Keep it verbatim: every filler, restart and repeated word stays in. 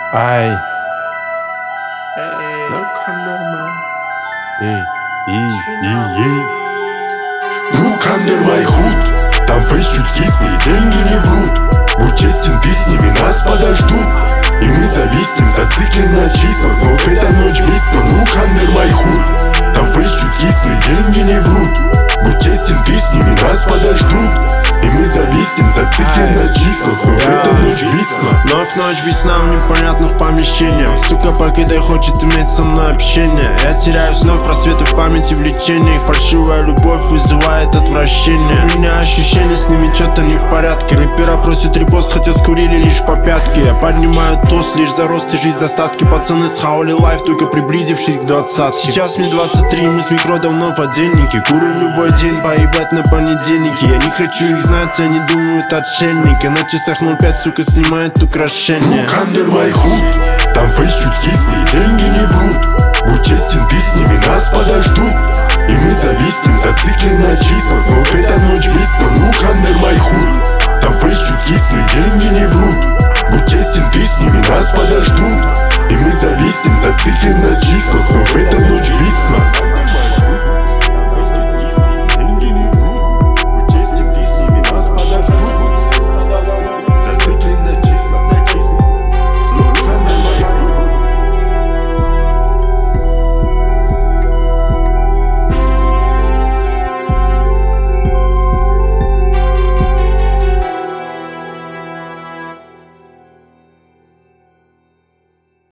Ай. Эй, эй, эй, эй. Look under my hood. Там фейс чуть кислый, деньги не врут. Будь честен, ты с ними, нас подождут. И мы зависнем, зациклены на числах. Вновь эта ночь близко. Look under my hood. Там фейс чуть кислый, деньги не врут. Будь честен, ты с ними, нас подождут. И мы зависнем, зациклены на числах. Вновь эта ночь близко. Вновь ночь без сна в непонятных помещениях. Сука, покидай, хочет иметь со мной общение. Я теряюсь вновь просветы в памяти, влечениях. Фальшивая любовь вызывает отвращение. У меня ощущение, с ними что-то не в порядке. Рэпера просят репост, хотя скурили лишь по пятке. Я поднимаю тост лишь за рост и жизнь достатки. Пацаны схавали лайф, только приблизившись к двадцатке. Сейчас мне двадцать три, мы с микро давно подельники. Курю любой день, поебать на понедельнике. Я не хочу их знать, они думают отшельники. На часах ноль пять, сука, снимает украшения. Look under my hood. Там фейс чуть кислый, деньги не врут. Будь честен, ты с ними, нас подождут. И мы зависнем, зациклены на числах. Вновь эта ночь близко. Look